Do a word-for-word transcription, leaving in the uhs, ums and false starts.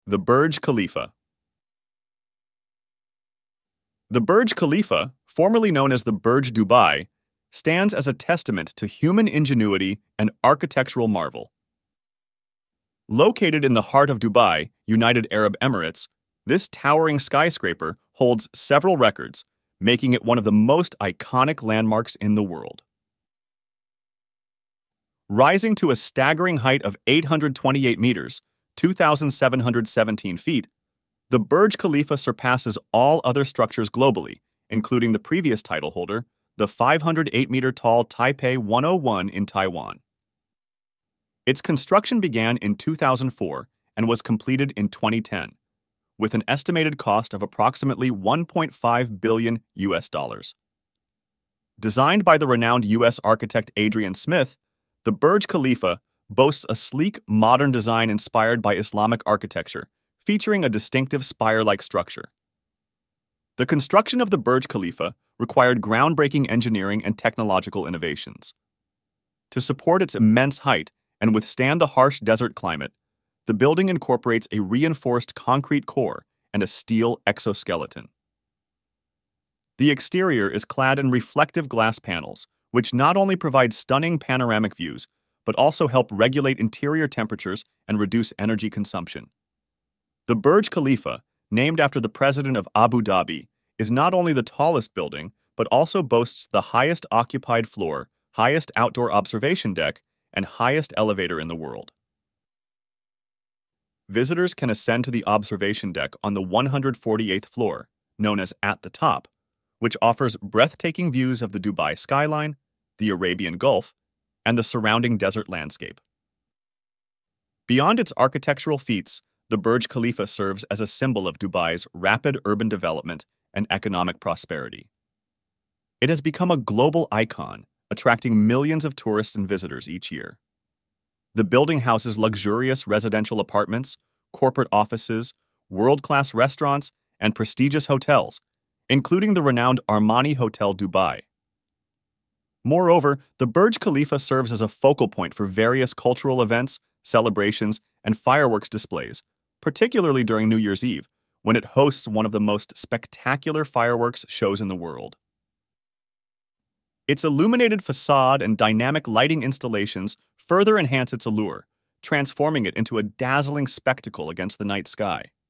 The Burj Khalifa. The Burj Khalifa, formerly known as the Burj Dubai, stands as a testament to human ingenuity and architectural marvel. Located in the heart of Dubai, United Arab Emirates, this towering skyscraper holds several records, making it one of the most iconic landmarks in the world. Rising to a staggering height of eight hundred twenty-eight meters, two thousand seven hundred seventeen feet, the Burj Khalifa surpasses all other structures globally, including the previous title holder, the five hundred eight meter tall Taipei one oh one in Taiwan. Its construction began in two thousand four and was completed in twenty ten, with an estimated cost of approximately one point five billion U S dollars. Designed by the renowned U S architect Adrian Smith, the Burj Khalifa boasts a sleek, modern design inspired by Islamic architecture, featuring a distinctive spire-like structure. The construction of the Burj Khalifa required groundbreaking engineering and technological innovations. To support its immense height and withstand the harsh desert climate, the building incorporates a reinforced concrete core and a steel exoskeleton. The exterior is clad in reflective glass panels, which not only provide stunning panoramic views, but also help regulate interior temperatures and reduce energy consumption. The Burj Khalifa, named after the president of Abu Dhabi, is not only the tallest building, but also boasts the highest occupied floor, highest outdoor observation deck, and highest elevator in the world. Visitors can ascend to the observation deck on the one hundred forty-eighth floor, known as At the Top, which offers breathtaking views of the Dubai skyline, the Arabian Gulf, and the surrounding desert landscape. Beyond its architectural feats, the Burj Khalifa serves as a symbol of Dubai's rapid urban development and economic prosperity. It has become a global icon, attracting millions of tourists and visitors each year. The building houses luxurious residential apartments, corporate offices, world-class restaurants, and prestigious hotels, including the renowned Armani Hotel Dubai. Moreover, the Burj Khalifa serves as a focal point for various cultural events, celebrations, and fireworks displays, particularly during New Year's Eve, when it hosts one of the most spectacular fireworks shows in the world. Its illuminated facade and dynamic lighting installations further enhance its allure, transforming it into a dazzling spectacle against the night sky.